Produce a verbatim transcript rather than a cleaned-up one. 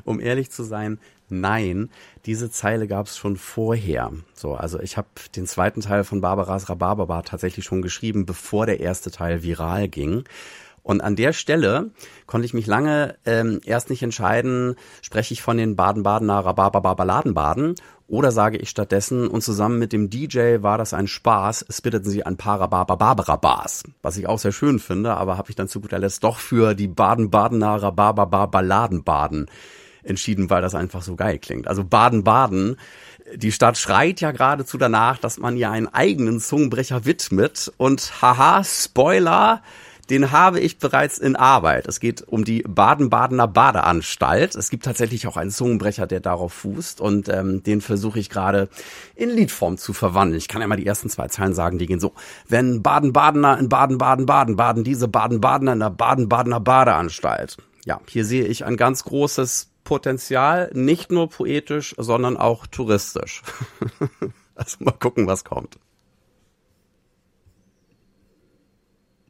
um ehrlich zu sein, nein, diese Zeile gab es schon vorher. So, also ich habe den zweiten Teil von Barbaras Rhabarberbar tatsächlich schon geschrieben, bevor der erste Teil viral ging. Und an der Stelle konnte ich mich lange ähm, erst nicht entscheiden, spreche ich von den Baden-Badener Rhabarber-Balladenbaden oder sage ich stattdessen, und zusammen mit dem D J war das ein Spaß, spitteten sie ein paar Rhabarber-Barbara-Bars, was ich auch sehr schön finde, aber habe ich dann zu guter Letzt doch für die Baden-Badener Rhabarber-Balladenbaden entschieden, weil das einfach so geil klingt. Also Baden-Baden, die Stadt schreit ja geradezu danach, dass man ihr einen eigenen Zungenbrecher widmet und haha, Spoiler, den habe ich bereits in Arbeit. Es geht um die Baden-Badener Badeanstalt. Es gibt tatsächlich auch einen Zungenbrecher, der darauf fußt und ähm, den versuche ich gerade in Liedform zu verwandeln. Ich kann ja mal die ersten zwei Zeilen sagen, die gehen so. Wenn Baden-Badener in Baden-Baden-Baden baden, diese Baden-Badener in der Baden-Badener Badeanstalt. Ja, hier sehe ich ein ganz großes Potenzial, nicht nur poetisch, sondern auch touristisch. Also mal gucken, was kommt.